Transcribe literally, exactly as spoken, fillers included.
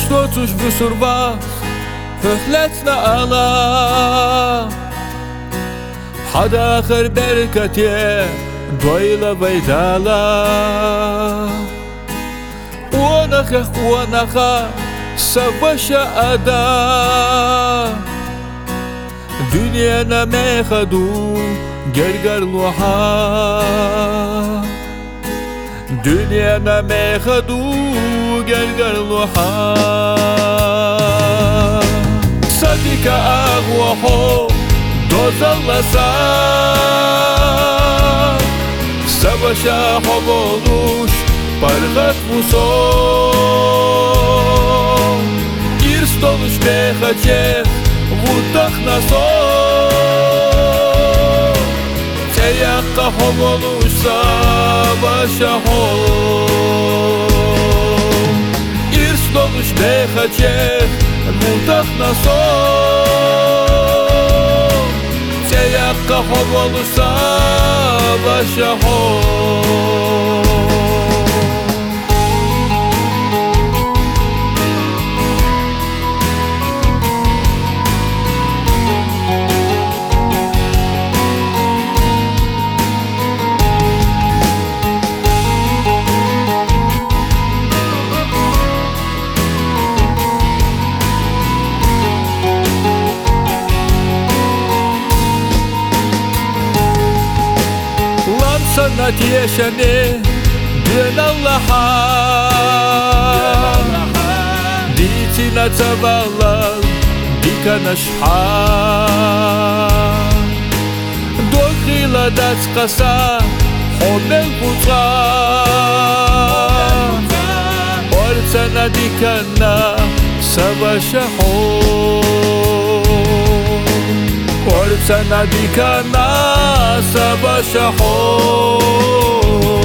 Что цуж высурва Höhletsle ala Hada akhir berkatiye Doyla baydala Uanakha uanakha Savaşa ada Dünyana mehadu Gergar luha Dünyana mehadu Gergar luha Sadika agwaho Dozallasa Savaşa hovoluş Pargat muson İrs doluş mehaceh Vudах nason Teyakka hovoluş Savaşa hol İrs doluş mehaceh Vudах nason Teyakka hovoluş Savaşa hol Sanat yaşanı Dün Allah'a Ditina tavallar Dikanaşha Dogila datskasa Homel putra Ortsana dikana Savaşa hol Ortsana dikana Savaşa hol